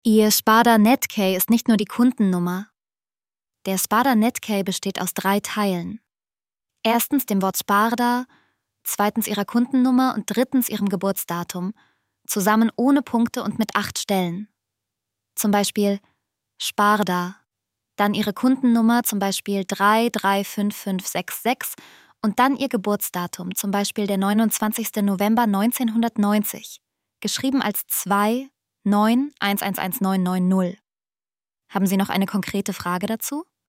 Ihr Sparda Netkey ist nicht nur die Kundennummer. Der Sparda Netkey besteht aus 3 Teilen. Erstens dem Wort Sparda, zweitens ihrer Kundennummer und drittens ihrem Geburtsdatum, zusammen ohne Punkte und mit 8 Stellen. Zum Beispiel Sparda, dann ihre Kundennummer, zum Beispiel 335566 und dann ihr Geburtsdatum, zum Beispiel der 29. November 1990, geschrieben als 2 9 111990. Haben Sie noch eine konkrete Frage dazu?